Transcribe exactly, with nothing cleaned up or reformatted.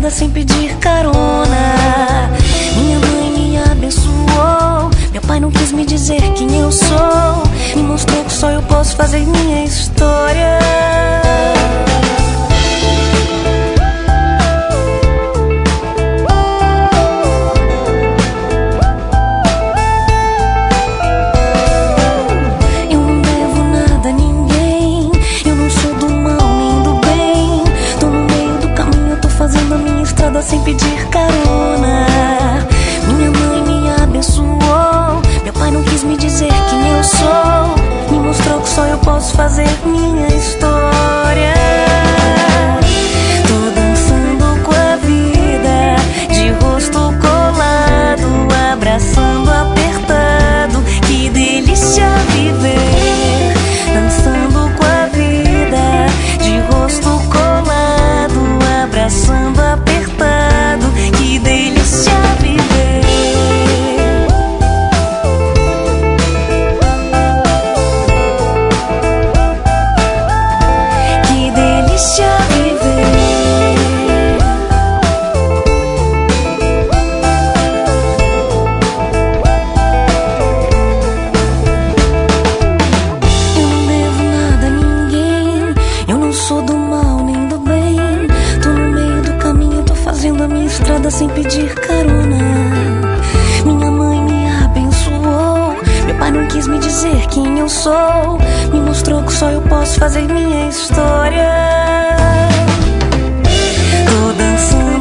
estrada sem pedir carona. Minha mãe me abençoou, meu pai não quis me dizer quem eu sou. Me mostrou que só eu posso fazer minha história. Sem pedir carona. Minha mãe me abençoou, meu pai não quis me dizer quem eu sou. Me mostrou que só eu posso fazer minha história. Tô dançando com a vida, de rosto colado, abraçando apertado. Que delícia viver, dançando com a vida, de rosto colado, abraçando apertado. Que delícia viver. Que delícia viver. Eu não devo nada a ninguém, eu não sou do mal nem do bem. Tô no meio do caminho, tô fazendo a minha estrada sem pedir carona. Minha mãe me abençoou, meu pai não quis me dizer quem eu sou. Me mostrou que só eu posso fazer minha história. Tô dançando